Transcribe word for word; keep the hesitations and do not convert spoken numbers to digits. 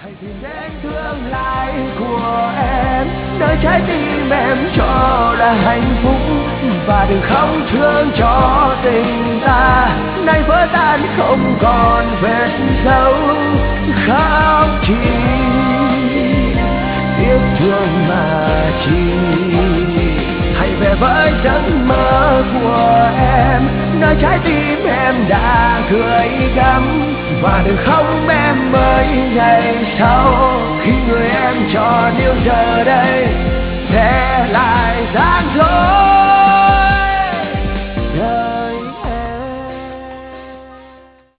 hãy tìm đến tương lai của em, nơi trái tim em cho là hạnh phúc, và đừng không thương cho tình ta nay vỡ tan không còn vết dấu. Khóc chi tiếc thương mà chi, hãy về với giấc mơ của em, nơi trái tim em đã gửi gắm, và đừng không em mới ngày sau khi người em tròn yêu giờ đây sẽ là